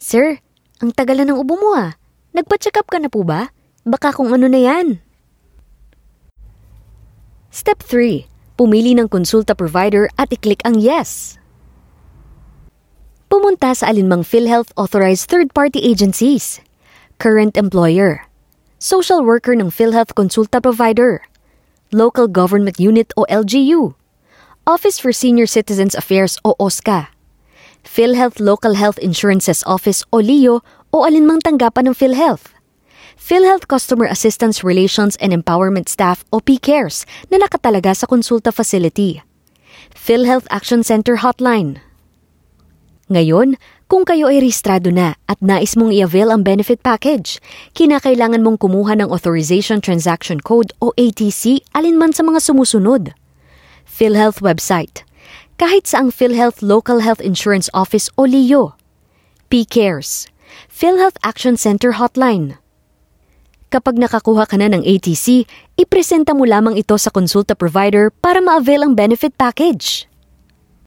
Sir, ang tagal na ng ubo mo ah. Nagpa-check up ka na po ba? Baka kung ano na yan. Step 3. Pumili ng konsulta provider at i-click ang yes. Pumunta sa alinmang PhilHealth authorized third-party agencies. Current employer. Social worker ng PhilHealth konsulta provider. Local Government Unit o LGU. Office for Senior Citizens Affairs o OSCA. PhilHealth Local Health Insurances Office o LIO o alinmang tanggapan ng PhilHealth. PhilHealth Customer Assistance Relations and Empowerment Staff o PCARES na nakatalaga sa konsulta facility. PhilHealth Action Center Hotline. Ngayon, kung kayo ay rehistrado na at nais mong i-avail ang benefit package, kinakailangan mong kumuha ng Authorization Transaction Code o ATC alinman sa mga sumusunod. PhilHealth website. Kahit sa ang PhilHealth Local Health Insurance Office o LIO. PCARES. PhilHealth Action Center Hotline. Kapag nakakuha ka na ng ATC, ipresenta mo lamang ito sa konsulta provider para ma-avail ang benefit package.